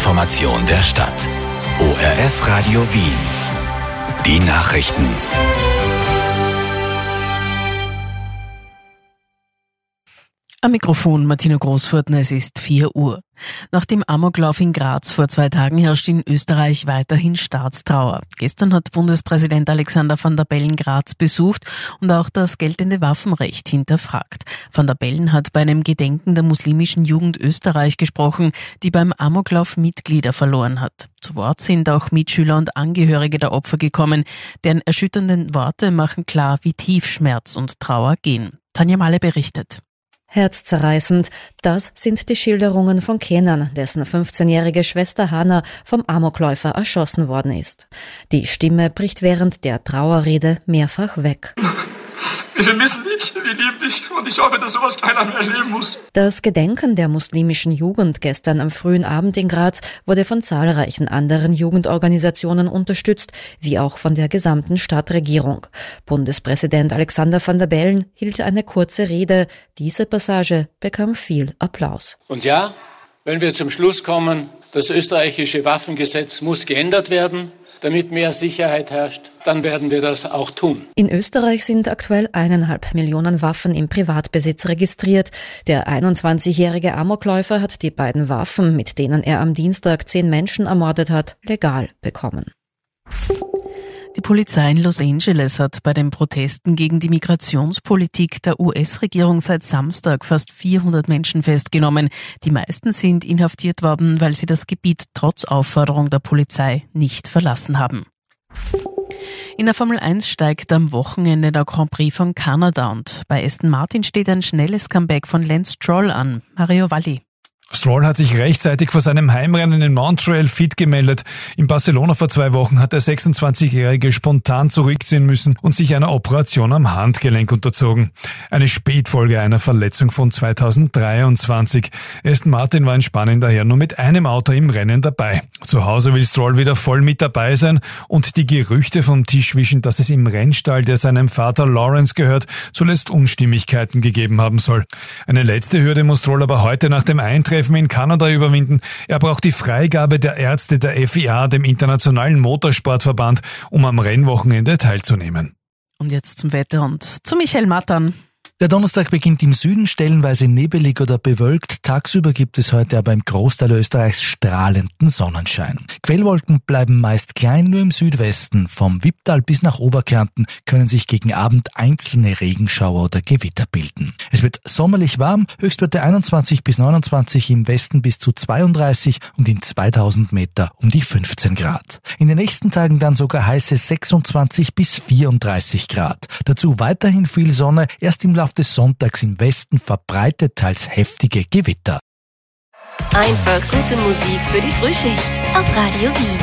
Information der Stadt. ORF Radio Wien. Die Nachrichten. Am Mikrofon Martina Großfurtner, es ist 4 Uhr. Nach dem Amoklauf in Graz vor 2 Tagen herrscht in Österreich weiterhin Staatstrauer. Gestern hat Bundespräsident Alexander Van der Bellen Graz besucht und auch das geltende Waffenrecht hinterfragt. Van der Bellen hat bei einem Gedenken der muslimischen Jugend Österreich gesprochen, die beim Amoklauf Mitglieder verloren hat. Zu Wort sind auch Mitschüler und Angehörige der Opfer gekommen. Deren erschütternden Worte machen klar, wie tief Schmerz und Trauer gehen. Tanja Mahle berichtet. Herzzerreißend, das sind die Schilderungen von Kenan, dessen 15-jährige Schwester Hannah vom Amokläufer erschossen worden ist. Die Stimme bricht während der Trauerrede mehrfach weg. Wir vermissen dich, wir lieben dich und ich hoffe, dass sowas keiner mehr erleben muss. Das Gedenken der muslimischen Jugend gestern am frühen Abend in Graz wurde von zahlreichen anderen Jugendorganisationen unterstützt, wie auch von der gesamten Stadtregierung. Bundespräsident Alexander Van der Bellen hielt eine kurze Rede. Diese Passage bekam viel Applaus. Und ja, wenn wir zum Schluss kommen, das österreichische Waffengesetz muss geändert werden, damit mehr Sicherheit herrscht, dann werden wir das auch tun. In Österreich sind aktuell 1,5 Millionen Waffen im Privatbesitz registriert. Der 21-jährige Amokläufer hat die beiden Waffen, mit denen er am Dienstag 10 Menschen ermordet hat, legal bekommen. Die Polizei in Los Angeles hat bei den Protesten gegen die Migrationspolitik der US-Regierung seit Samstag fast 400 Menschen festgenommen. Die meisten sind inhaftiert worden, weil sie das Gebiet trotz Aufforderung der Polizei nicht verlassen haben. In der Formel 1 steigt am Wochenende der Grand Prix von Kanada und bei Aston Martin steht ein schnelles Comeback von Lance Stroll an. Mario Valli. Stroll hat sich rechtzeitig vor seinem Heimrennen in Montreal fit gemeldet. In Barcelona vor 2 Wochen hat der 26-Jährige spontan zurückziehen müssen und sich einer Operation am Handgelenk unterzogen. Eine Spätfolge einer Verletzung von 2023. Aston Martin war in Spanien daher nur mit einem Auto im Rennen dabei. Zu Hause will Stroll wieder voll mit dabei sein und die Gerüchte vom Tisch wischen, dass es im Rennstall, der seinem Vater Lawrence gehört, zuletzt Unstimmigkeiten gegeben haben soll. Eine letzte Hürde muss Stroll aber heute nach dem Eintreffen in Kanada überwinden. Er braucht die Freigabe der Ärzte der FIA, dem Internationalen Motorsportverband, um am Rennwochenende teilzunehmen. Und jetzt zum Wetter und zu Michael Mattern. Der Donnerstag beginnt im Süden stellenweise nebelig oder bewölkt. Tagsüber gibt es heute aber im Großteil Österreichs strahlenden Sonnenschein. Quellwolken bleiben meist klein, nur im Südwesten. Vom Wipptal bis nach Oberkärnten können sich gegen Abend einzelne Regenschauer oder Gewitter bilden. Es wird sommerlich warm, Höchstwerte 21 bis 29, im Westen bis zu 32 und in 2000 Meter um die 15 Grad. In den nächsten Tagen dann sogar heiße 26 bis 34 Grad. Dazu weiterhin viel Sonne, erst im Laufe des Sonntags im Westen verbreitet teils heftige Gewitter. Einfach gute Musik für die Frühschicht auf Radio Wien.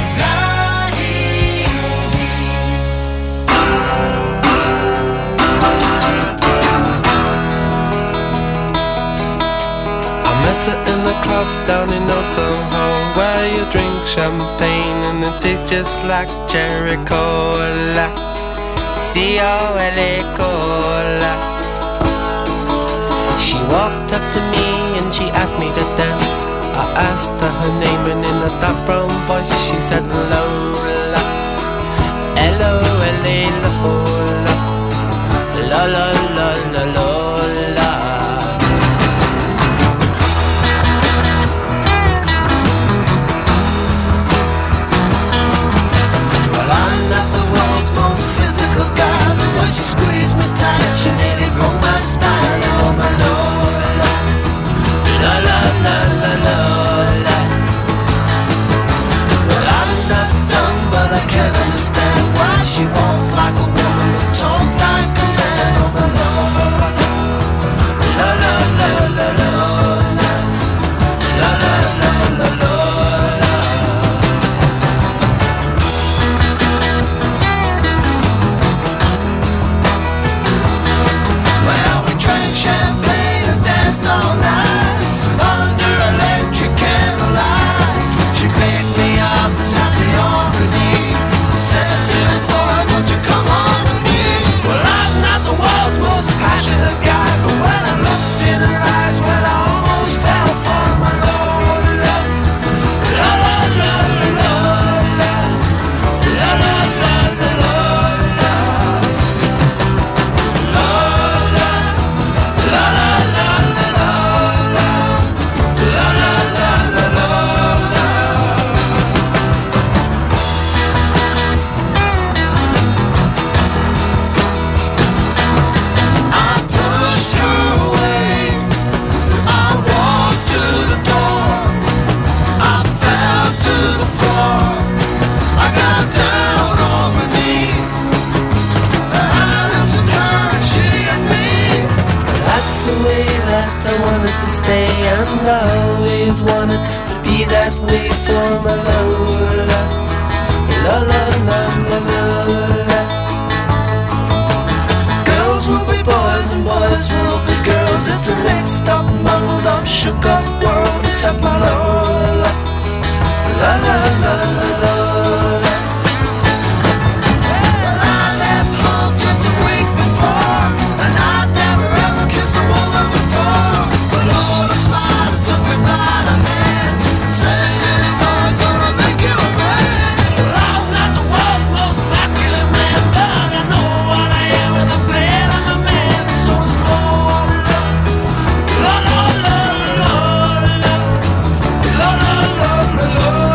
I met her in the club down in Old Soho, where you drink champagne and it tastes just like cherry cola. C-O-L-A cola. She walked up to me and she asked me to dance. I asked her her name and in a dark brown voice she said Lola. L-O-L-A Lola. La la la la Lola. Well, I'm not the world's most physical guy, but when she squeezed me tight she nearly broke my spine. Oh my Lola, la la la la Lola. Well, I'm not dumb, but and I always wanted to be that way for my Lola. La la la la la la. Girls will be boys and boys will be girls. It's a mixed up, muddled up, shook up world except my Lola. La la la la la. Well, I left home just a week before, and I'd never ever kissed a woman before. But all the smile took me by the hand and said, "Daddy, I'm gonna make you a man." Well, I'm not the world's most masculine man, but I know what I am, and I'm glad I'm a man. So it's Lola, la la la la la, la la la la la.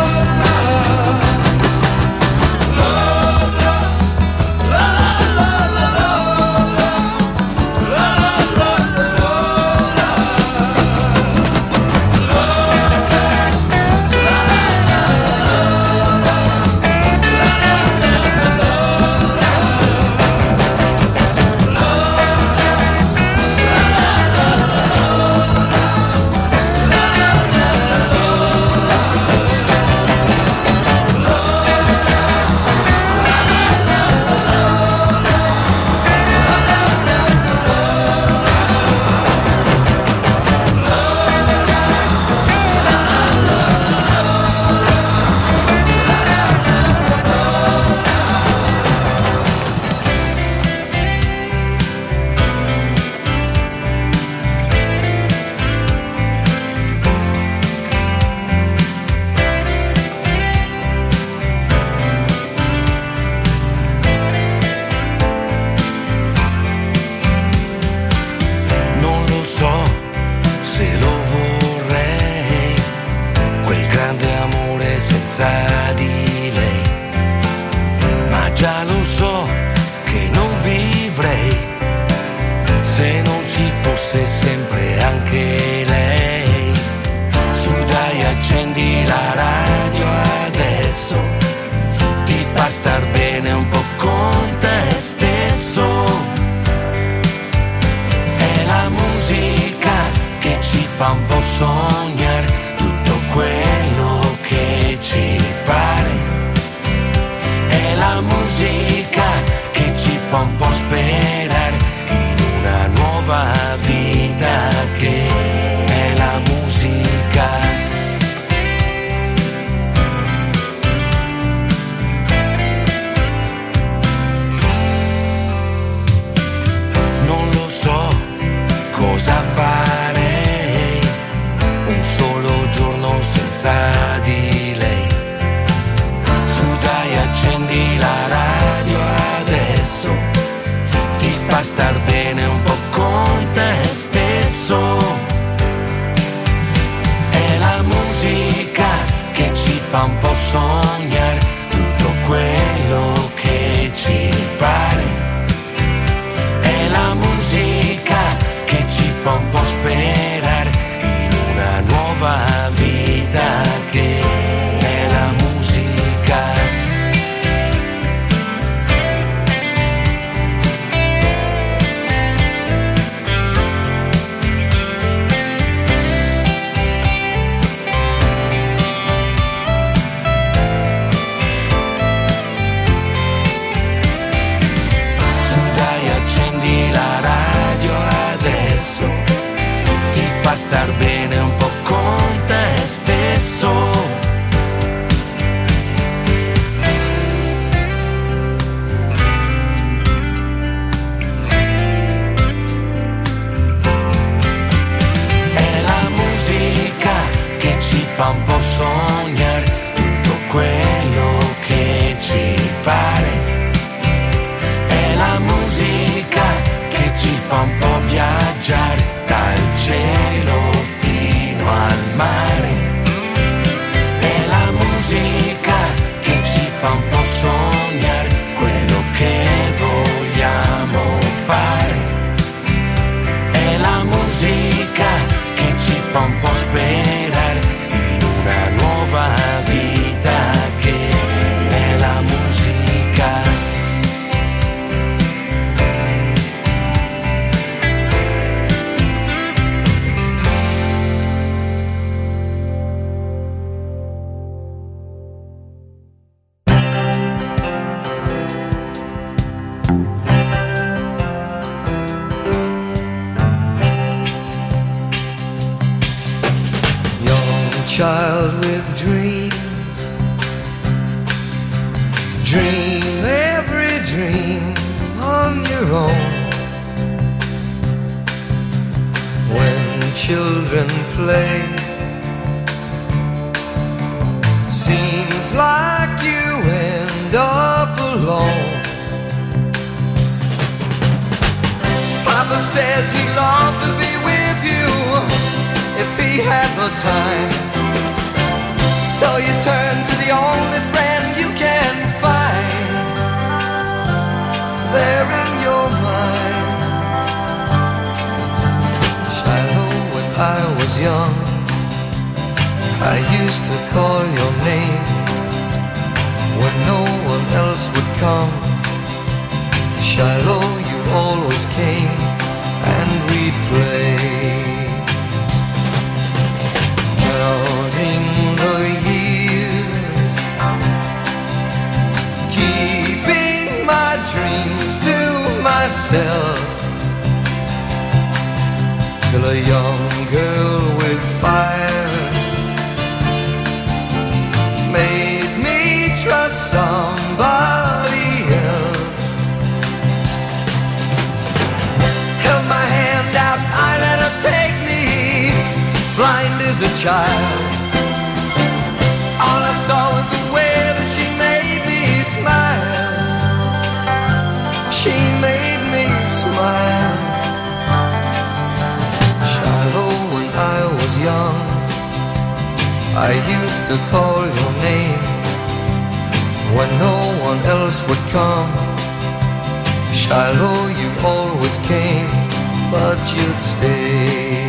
Fa un po' viaggiare dal cielo fino child with dreams. Dream every dream on your own. When children play, seems like you end up alone. Papa says he longed to be with you if he had the time. So you turn to the only friend you can find there in your mind. Shiloh, when I was young, I used to call your name when no one else would come. Shiloh, you always came and we'd play. Counting the years, keeping my dreams to myself, till a young girl with fire made me trust somebody else. Held my hand out, I let her take me, blind as a child. All I saw was the way that she made me smile. She made me smile. Shiloh, when I was young, I used to call your name when no one else would come. Shiloh, you always came, but you'd stay.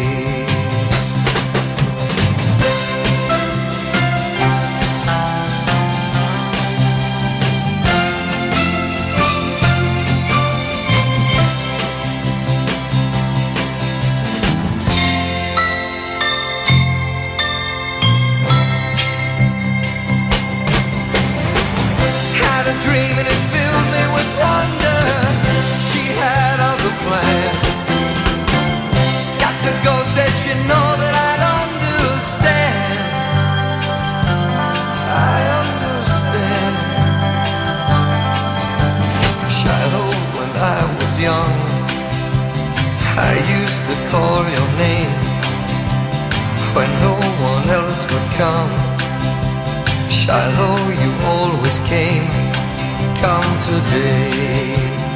Dream and it filled me with wonder. She had other plans. Got to go, says she know that I'd understand. I understand. Shiloh, when I was young, I used to call your name when no one else would come. Shiloh, you always came. Come today.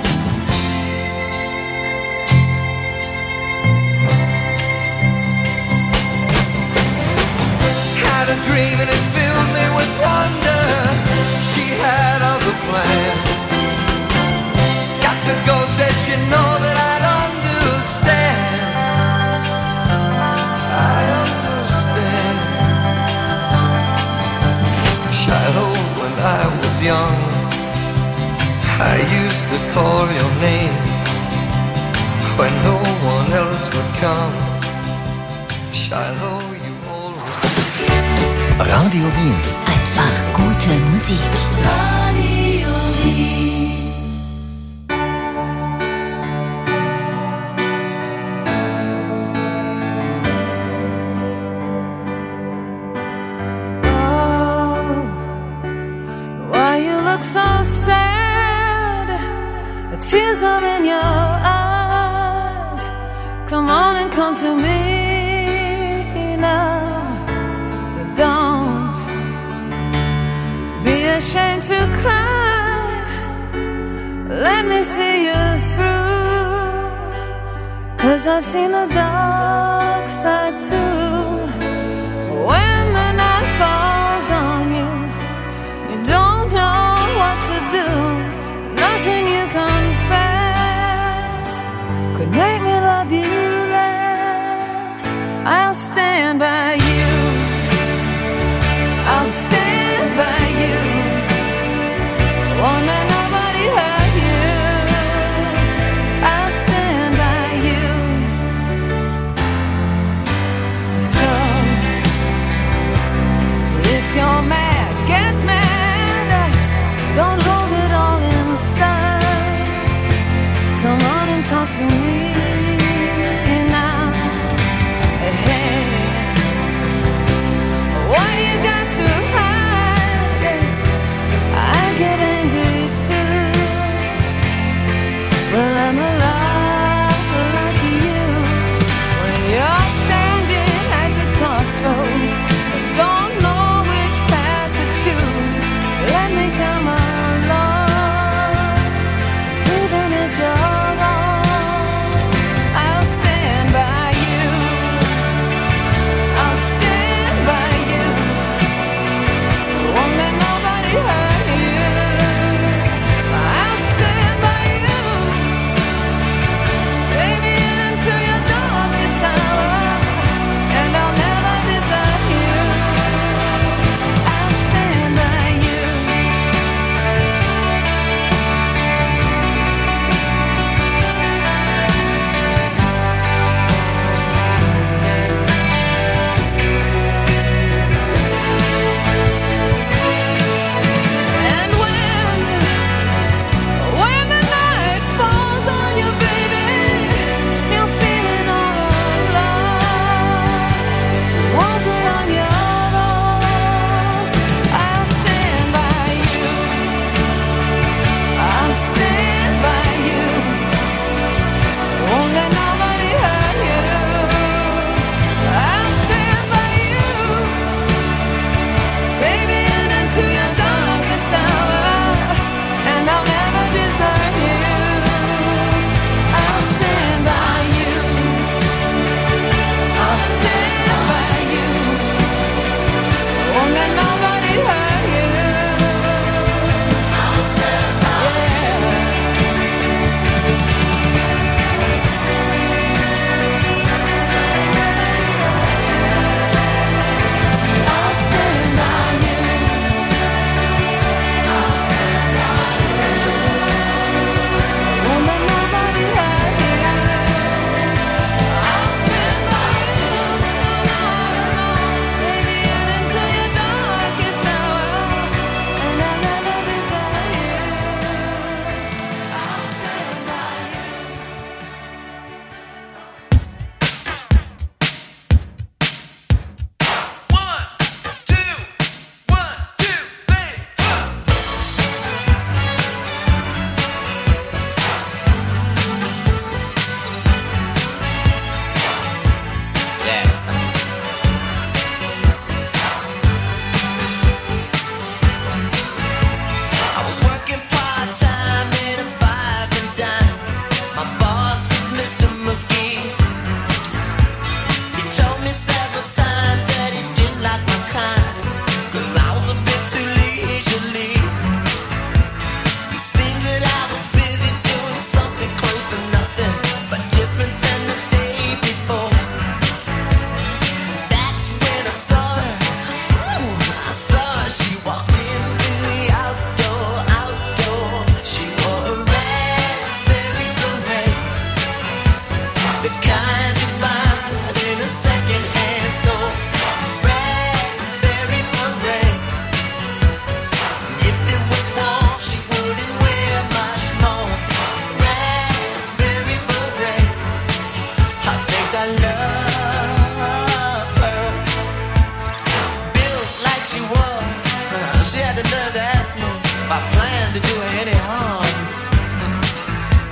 Had a dream and it filled me with wonder. She had other plans. Got to go, says she know that I'd understand. I understand. Shiloh, when I was young, I used to call your name when no one else would come. Shiloh, you always. Radio Wien. Einfach gute Musik. Radio Wien. Oh, why you look so sad? The tears are in your eyes. Come on and come to me now. Don't be ashamed to cry. Let me see you through. 'Cause I've seen the dark side too. When the night falls on you, you don't know what to do. Nothing you confess could make me love you less. I'll stand by you. I'll stand by you. Won't let nobody hurt you. I'll stand by you. So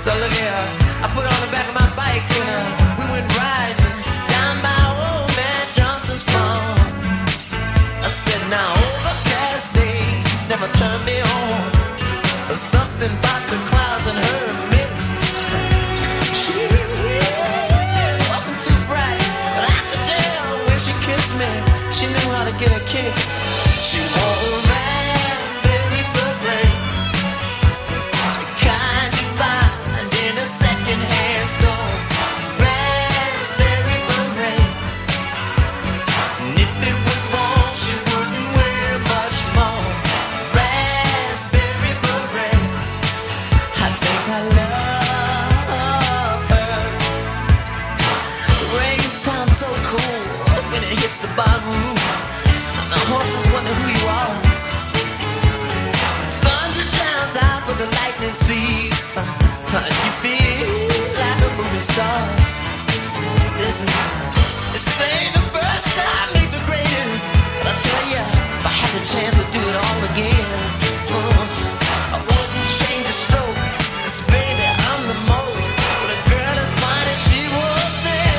So look here, I put on the back of my bike and we went riding down by old man Johnson's farm. I said, now overcast days never turn me on. There's something about the clouds and her mix. She wasn't too bright, but I could tell when she kissed me, she knew how to get a kick. She wore a raspberry beret, the kind you find in a second-hand store. Raspberry beret, and if it was warm, she wouldn't wear much more. Raspberry beret, I think I love her. The rain sounds so cool when it hits the bottom roof. The horses wonder who you are. Thunder sounds out for the lightning seeds. You feel like a movie star. Listen, this ain't the first time, ain't the greatest. But I'll tell ya, if I had the chance to do it all again, I wouldn't change a stroke. 'Cause baby, I'm the most. But a girl as fine as she was then,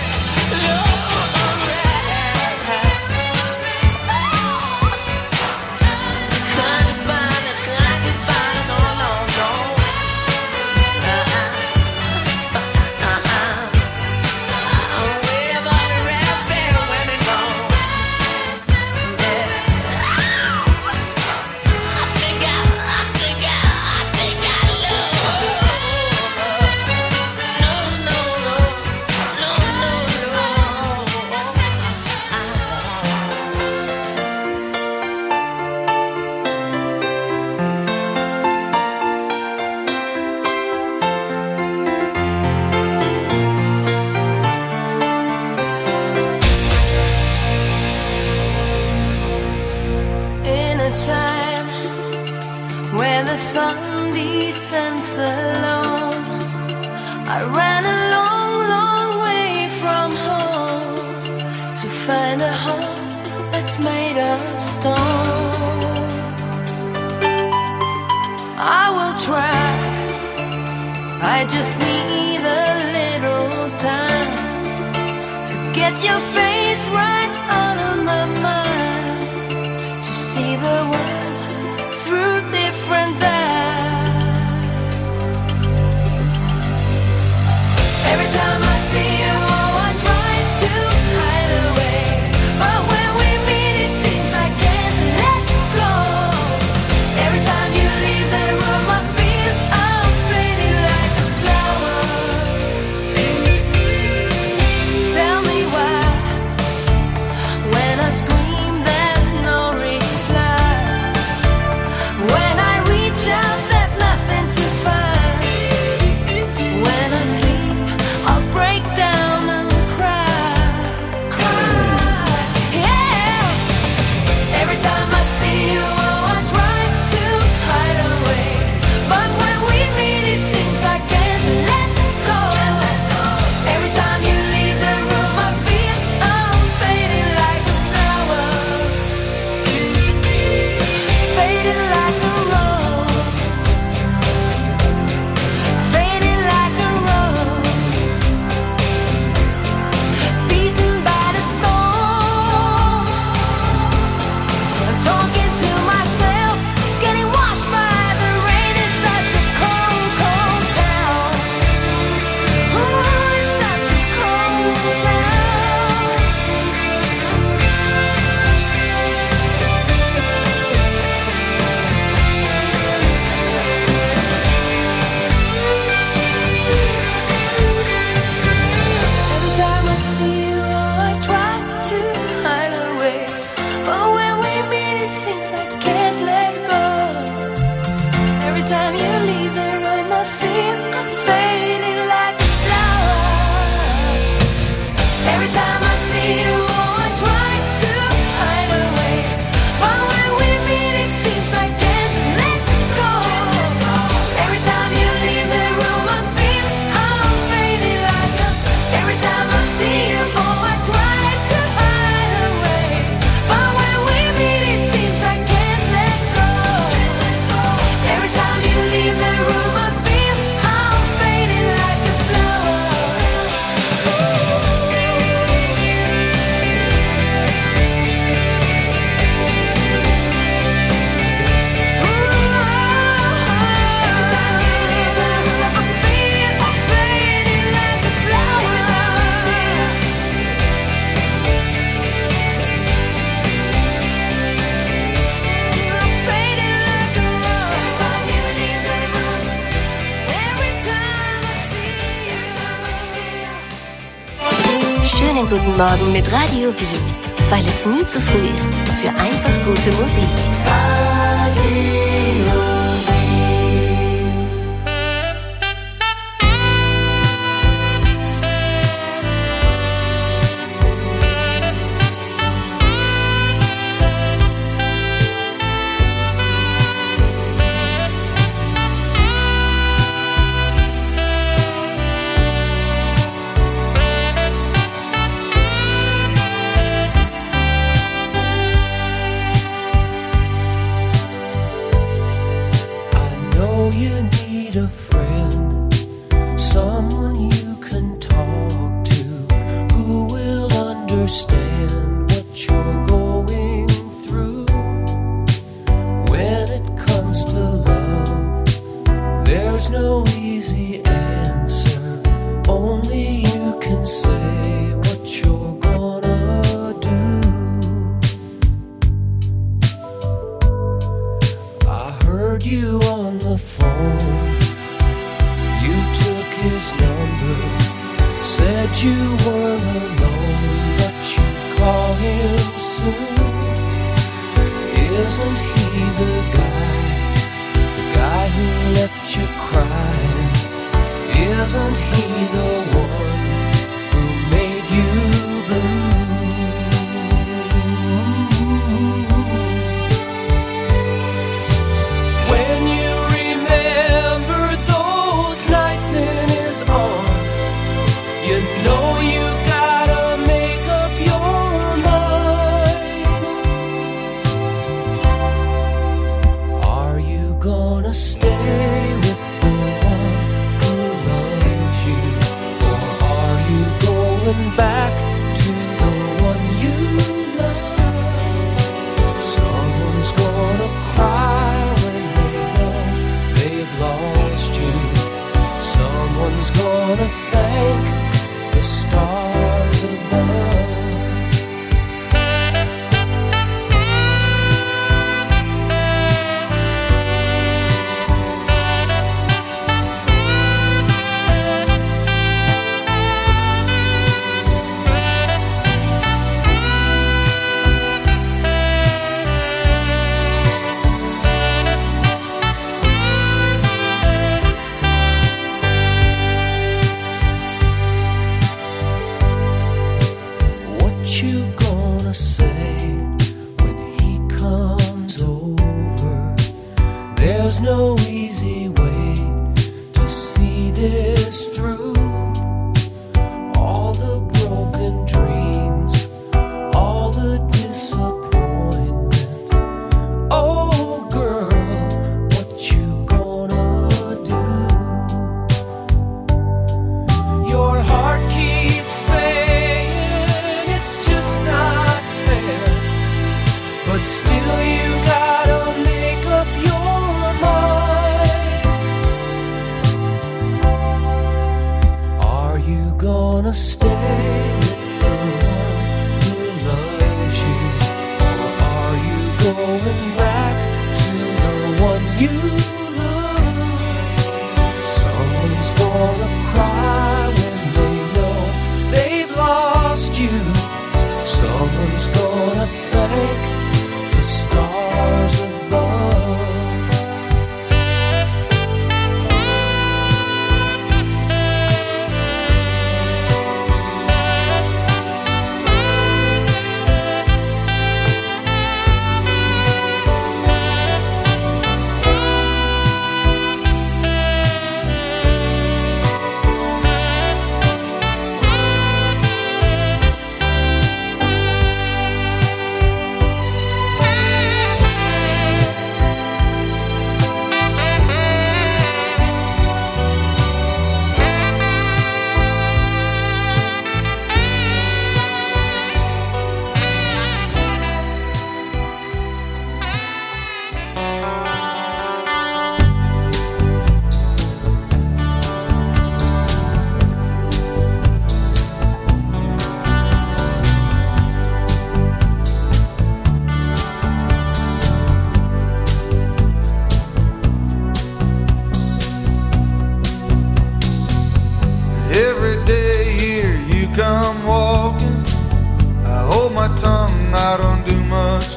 In a time when the sun descends alone, I ran a long, long way from home to find a home that's made of stone. I will try, I just need a little time to get your face right out of my mind, to see the world through different eyes. Every time I see you, oh, I try to hide away, but when we meet, it seems I can't let go. Every time you leave the room, I feel I'm fading like a flower. Schönen guten Morgen mit Radio Wien, weil es nie zu früh ist für einfach gute Musik. Radio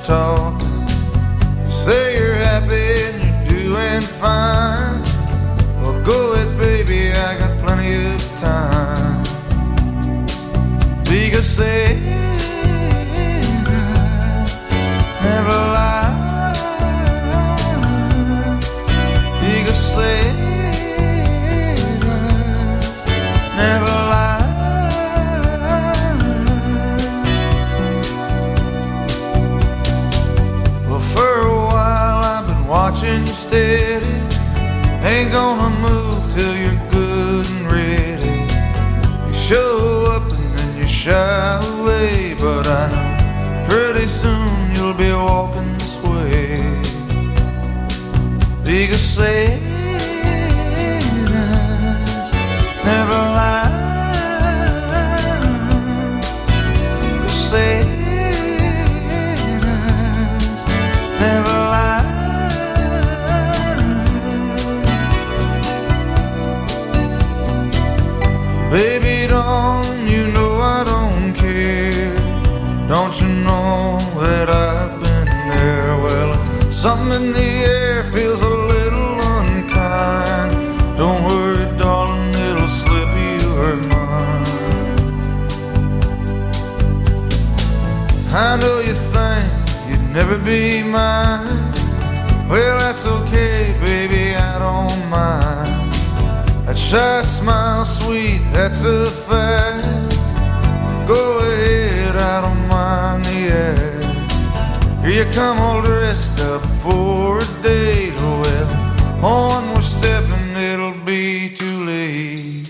talking. You say you're happy and you're doing fine. Well, go ahead, baby, I got plenty of time. Because say never lie. Because say never lie. Well, for a while I've been watching you steady. Ain't gonna move till you're good and ready. You show up and then you shy away, but I know pretty soon you'll be walking this way. Because say never lie. Say never lie. Baby, don't you know I don't care? Don't you know that I've been there? Well, something in the air feels a little unkind. Don't worry, darling, it'll slip your mind. I know you think you'd never be mine. Well, that's okay, baby, I don't mind. That shy smile, sweet, that's a fact. Go ahead, I don't mind the act. Here you come all dressed up for a date. Well, one more step and it'll be too late.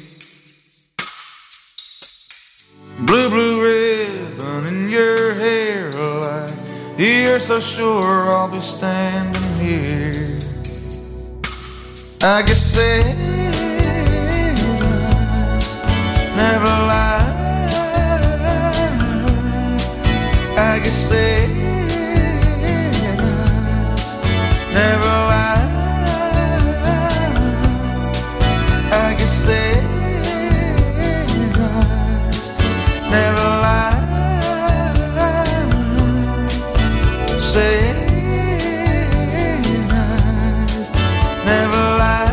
Blue, blue ribbon in your hair, like you're so sure I'll be standing here. I guess say never lie. I guess say never lie. I guess say never lie. Say never lie.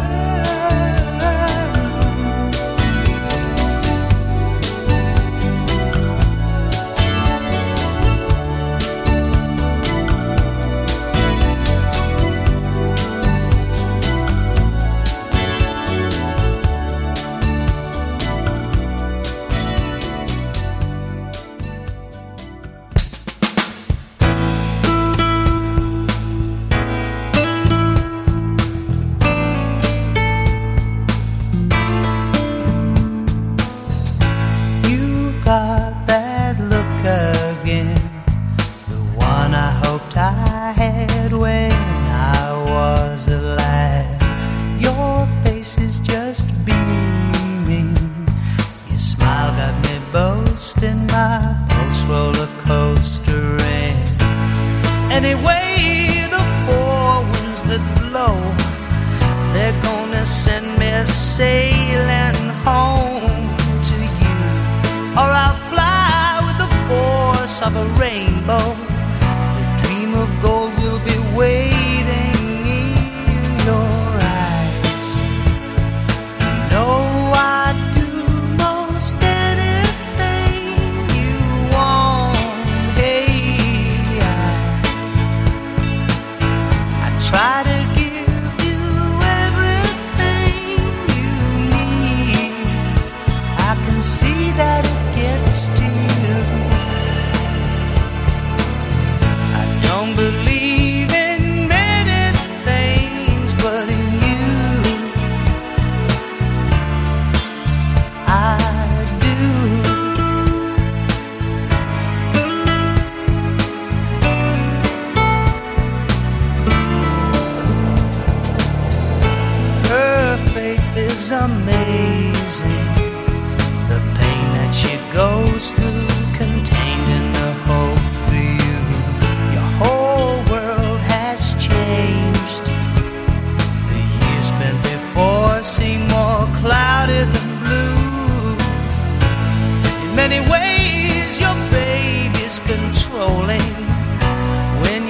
many ways your baby's controlling. When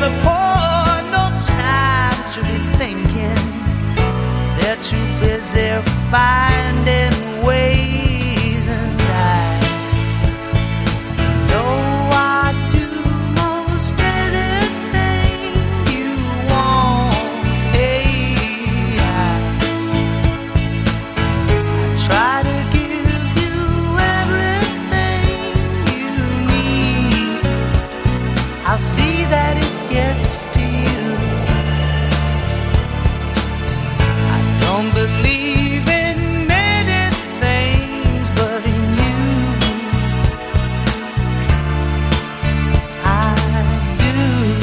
the poor no time to be thinking. They're too busy finding ways, and I know I do most anything you want. Hey, I try to give you everything you need. I'll see that it gets to you. I don't believe in many things, but in you I do.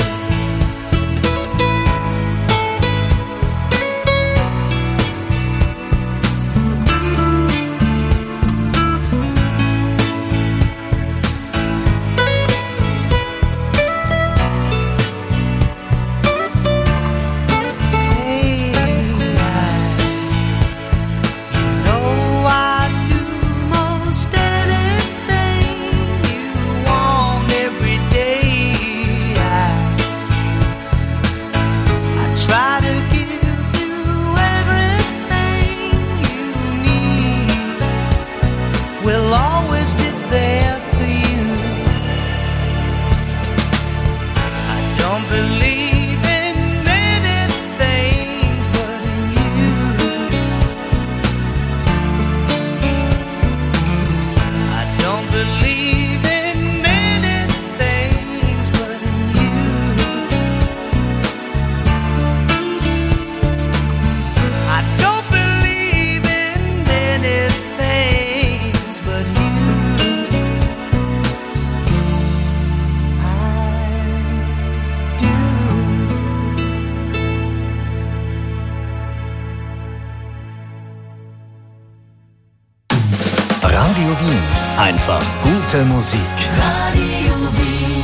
Radio Wien. Einfach gute Musik. Radio Wien.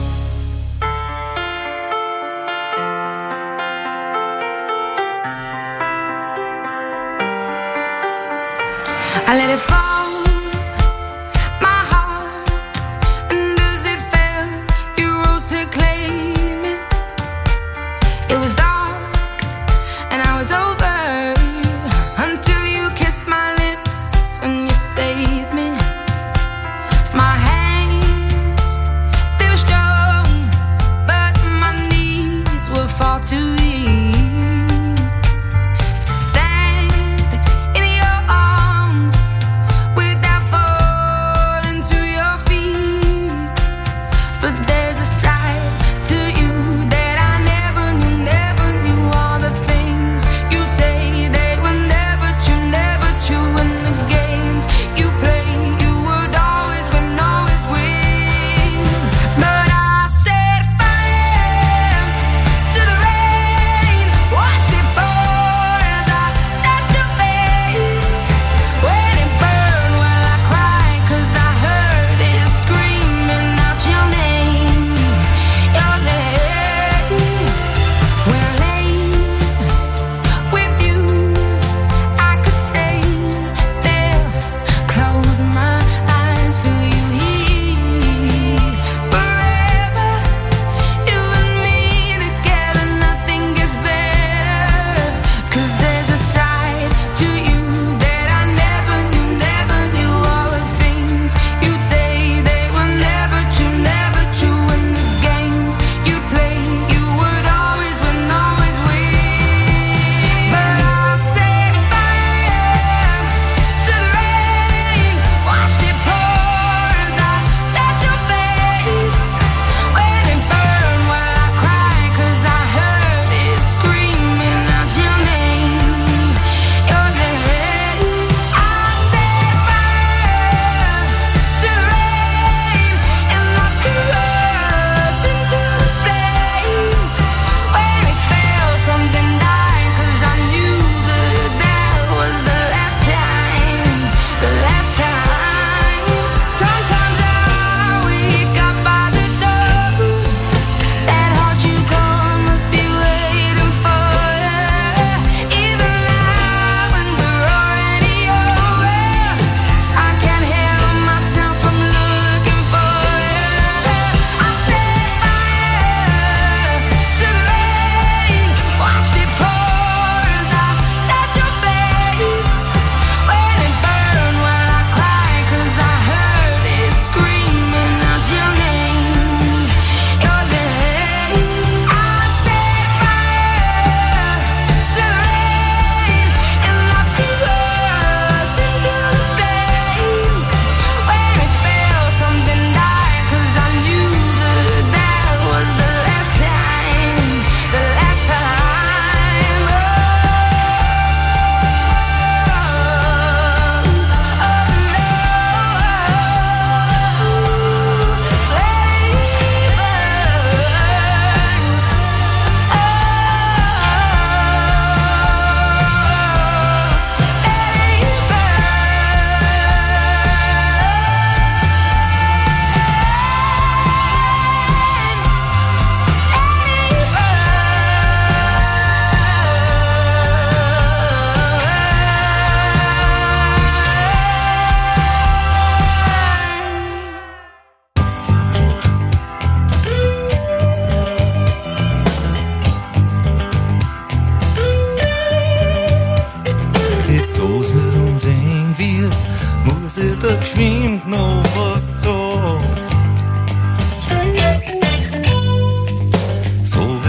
I let it fall, my heart, and as it fell, you rose to claim it. It was dark, and I was over, until you kissed my lips and you saved me. My hands, they were strong, but my knees were far too weak. But there's a side to you that I never knew, never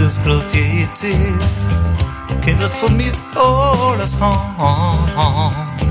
es grad jetzt ist, könntest von mir alles haben.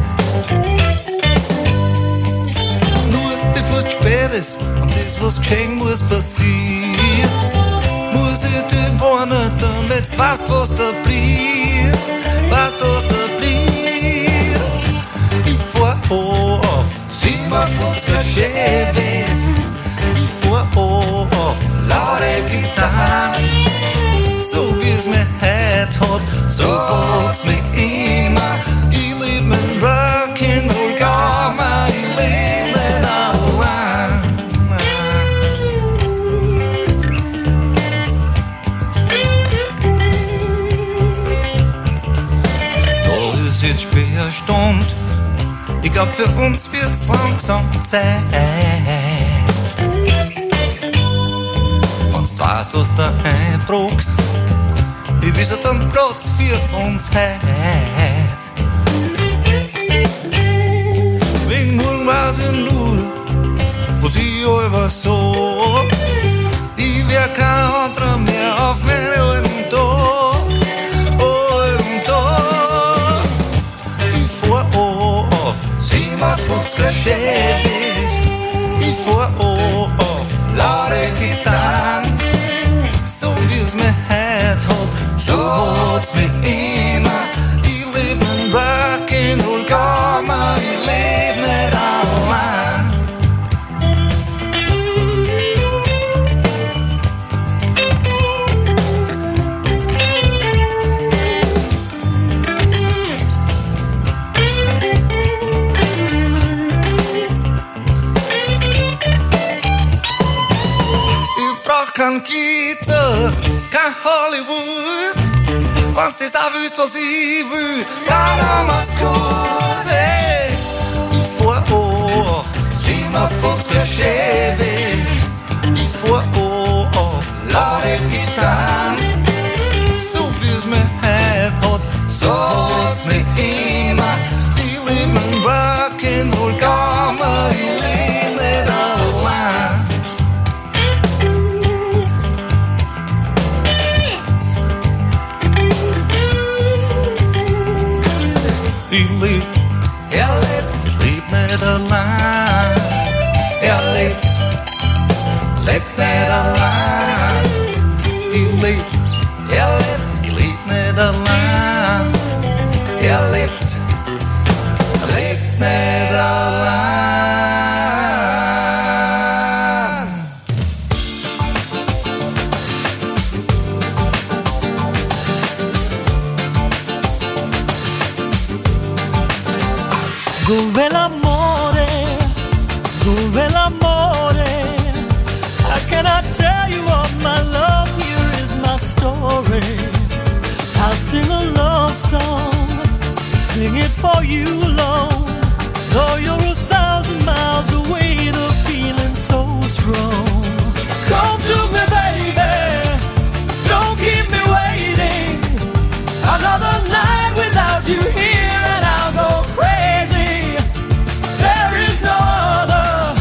Nur bevor es spät ist und das, was geschehen muss, passiert, muss ich dir warnen, damit du weißt, was da blieb. Weißt, was da blieb. Ich fahr auf 57er Chevys. Ich fahr auf laute Gitarren. So wie's mir heut hat, so hat's mich immer. Ich lieb mein Rock'n'Roll Gamma, ich lieb nicht allein. Da ist jetzt schwer Stund, ich glaub für uns wird's langsam Zeit. Wenn's du weißt, was du einbrauchst, ich wisse dann Platz für uns heut. Wegen morgen weiß ich nur, was ich allweil sag. Ich wär kein anderer mehr auf meinen alten Tag. Alten Tag. Ich fahr auf 57er Chevys. Ich fahr auf laute Gitarren. So wie's mir heut hat, so hat's mich immer. Ich leb nen Rock'n'Roll Gamma, ich leb nicht allein. Ich brauch kein Glitter, kein Hollywood. Wenn's das auch willst, was ich will, dann mach's gut, ey. Ich fahr auf 57er Chevys. Ich fahr auf laute Gitarren. So wie's mir heut hat, so hat's mich immer. Ich lieb mein Rock'n'Roll Gamma, ich leb nicht allein. Ich lieb, lebt nicht allein. Lebt nicht allein. Ich lieb, lebt nicht allein. Lebt nicht allein. Dove l'amore, how can I tell you of my love? Here is my story. I'll sing a love song, sing it for you alone. Though you're 1,000 miles away, the feeling's so strong. Come to me, baby, don't keep me waiting. Another night without you here and I'll go crazy. There is no other,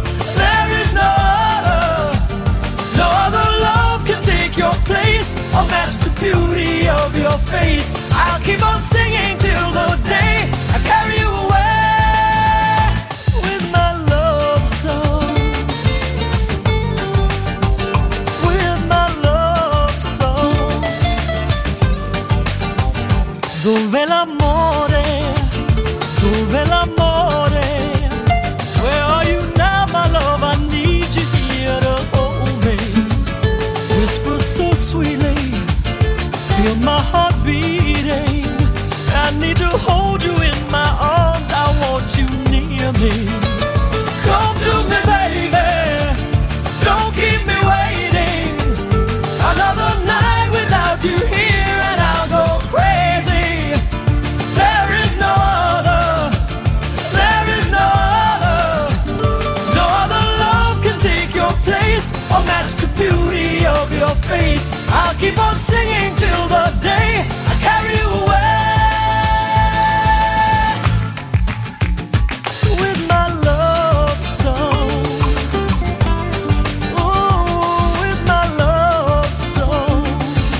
no other love can take your place or match the beauty of your face. I'll keep on singing till the day I carry you away with my love song. With my love song. Dove l'amore, dove l'amore? Where are you now, my love? I need you here to hold me. Whisper so sweetly, feel my heart beating. I need to hold you in my arms, I want you near me. Come to me, baby, don't keep me waiting. Another night without you here and I'll go crazy. There is no other, no other love can take your place or match the beauty of your face. I'll keep on singing till the day I carry you away with my love song. Oh, with my love song.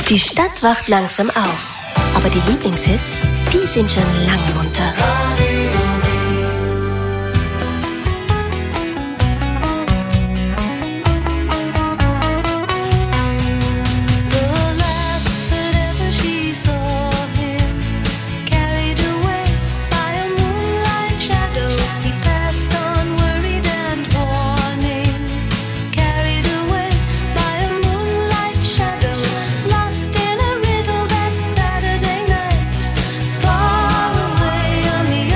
Die Stadt wacht langsam auf, aber die Lieblingshits, die sind schon lange munter. On the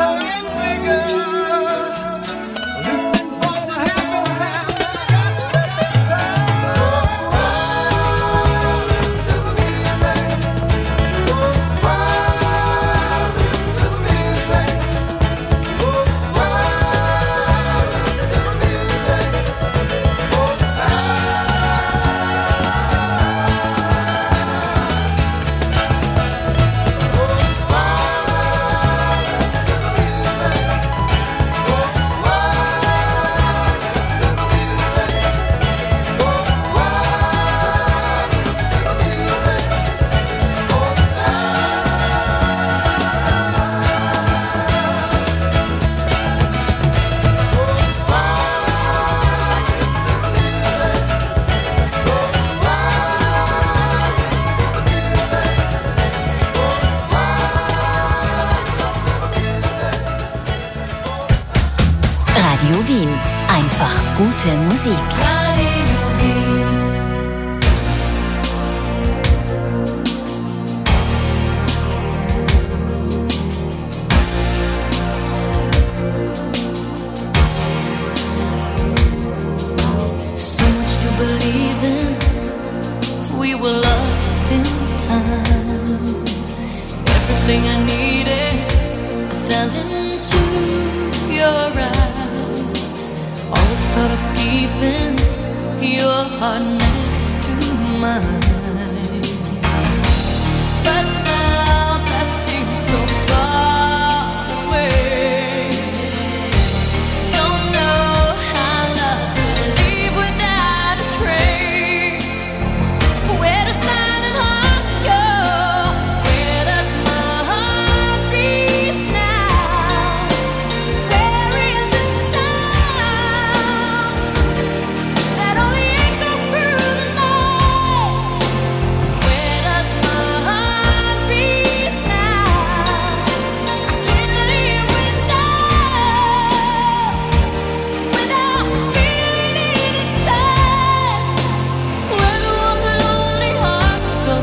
growing bigger. Listening for the happy sound that got to let me down. Listen to the music. Listen to the music. Radio Wien. Einfach gute Musik. So much to believe in. We were lost in time. Everything I needed, I fell into your eyes. Always thought of keeping your heart next to mine. But now that seems so far away. Don't know how love could leave without a trace. Where do silent hearts go? Where does my heart beat now? Where is the sound that only echoes through the night? Where does my heart beat now? I can't live without feeling it inside. Where do all the lonely hearts go?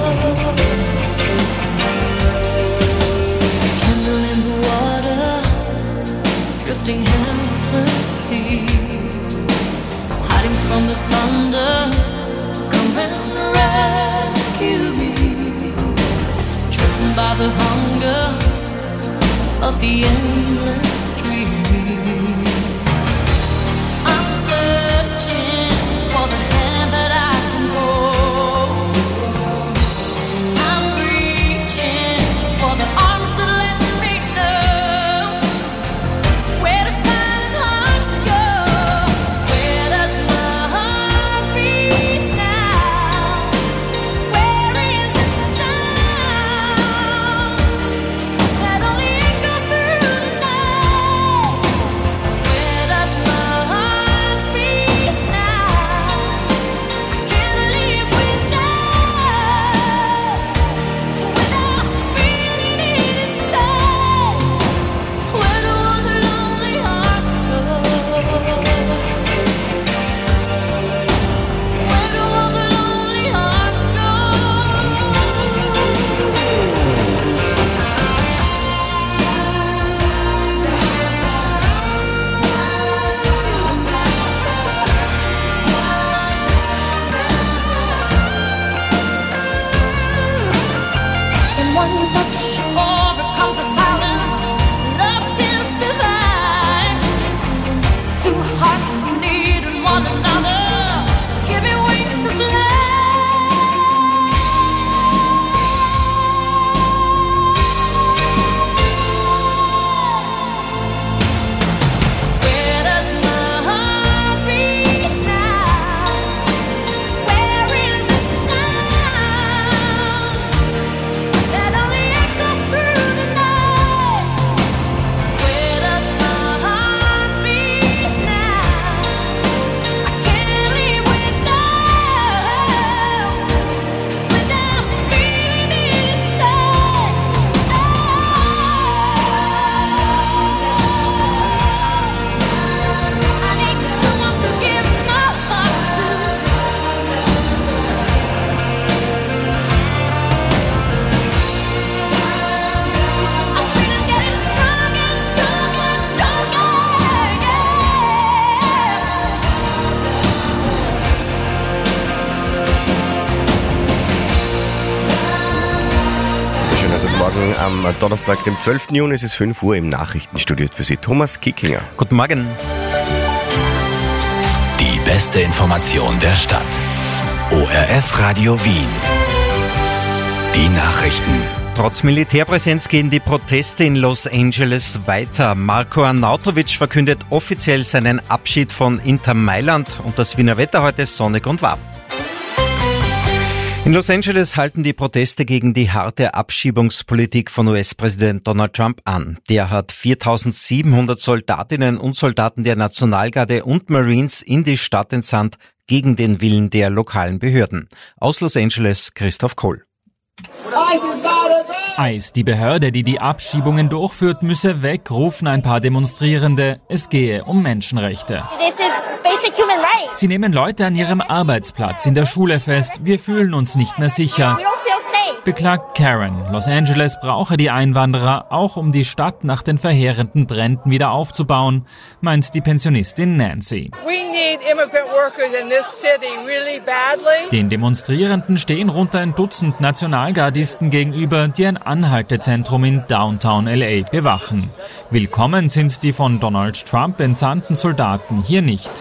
Candle in the water, drifting helplessly, hiding from the thunder. Come and rescue me, driven by the hunger of the endless stream. I'm searching for the hand that I can hold. I'm reaching for the arms that let me know. Where do silent hearts go? Where does my heart beat now? Where is the sound that only echoes through the night? Morgen am Donnerstag, dem 12. Juni. Es ist 5 Uhr im Nachrichtenstudio für Sie Thomas Kickinger. Guten Morgen. Die beste Information der Stadt. ORF Radio Wien. Die Nachrichten. Trotz Militärpräsenz gehen die Proteste in Los Angeles weiter. Marko Arnautovic verkündet offiziell seinen Abschied von Inter Mailand und das Wiener Wetter heute sonnig und warm. In Los Angeles halten die Proteste gegen die harte Abschiebungspolitik von US-Präsident Donald Trump an. Der hat 4.700 Soldatinnen und Soldaten der Nationalgarde und Marines in die Stadt entsandt, gegen den Willen der lokalen Behörden. Aus Los Angeles, Christoph Kohl. ICE, die Behörde, die die Abschiebungen durchführt, müsse weg, rufen ein paar Demonstrierende. Es gehe um Menschenrechte. Sie nehmen Leute an ihrem Arbeitsplatz, in der Schule fest. Wir fühlen uns nicht mehr sicher. Beklagt Karen. Los Angeles brauche die Einwanderer, auch um die Stadt nach den verheerenden Bränden wieder aufzubauen, meint die Pensionistin Nancy. Den Demonstrierenden stehen rund ein Dutzend Nationalgardisten gegenüber, die ein Anhaltezentrum in Downtown LA bewachen. Willkommen sind die von Donald Trump entsandten Soldaten hier nicht.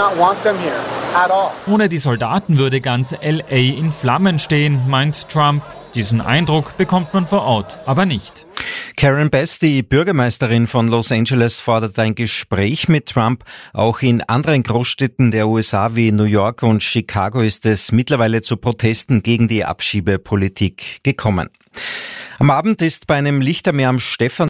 Ohne die Soldaten würde ganz LA in Flammen stehen, meint Trump. Diesen Eindruck bekommt man vor Ort aber nicht. Karen Bass, die Bürgermeisterin von Los Angeles, fordert ein Gespräch mit Trump. Auch in anderen Großstädten der USA wie New York und Chicago ist es mittlerweile zu Protesten gegen die Abschiebepolitik gekommen. Am Abend ist bei einem Lichtermeer am Stephan